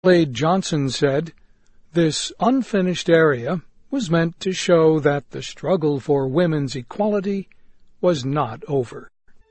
Adelaide Johnson said, "This unfinished area was meant to show that the struggle for women's equality was not over."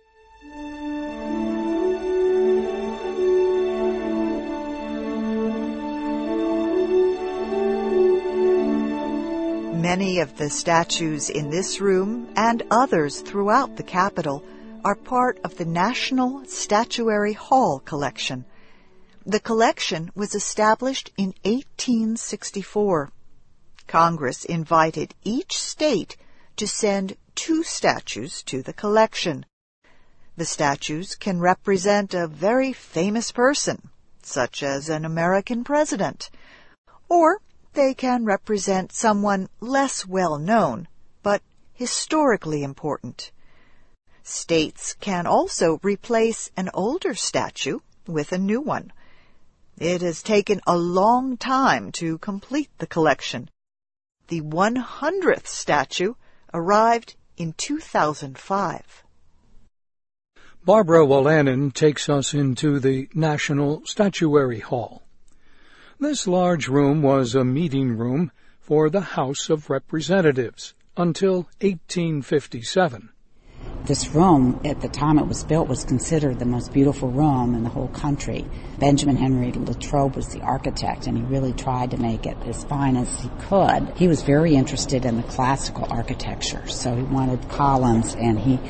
Many of the statues in this room and others throughout the Capitol are part of the National Statuary Hall collection. The collection was established in 1864. Congress invited each state to send 2 statues to the collection. The statues can represent a very famous person, such as an American president, or they can represent someone less well known, but historically important. States can also replace an older statue with a new one. It has taken a long time to complete the collection. The 100th statue arrived in 2005. Barbara Wolanin takes us into the National Statuary Hall. This large room was a meeting room for the House of Representatives until 1857. This room, at the time it was built, was considered the most beautiful room in the whole country. Benjamin Henry Latrobe was the architect, and he really tried to make it as fine as he could. He was very interested in the classical architecture, so he wanted columns, and he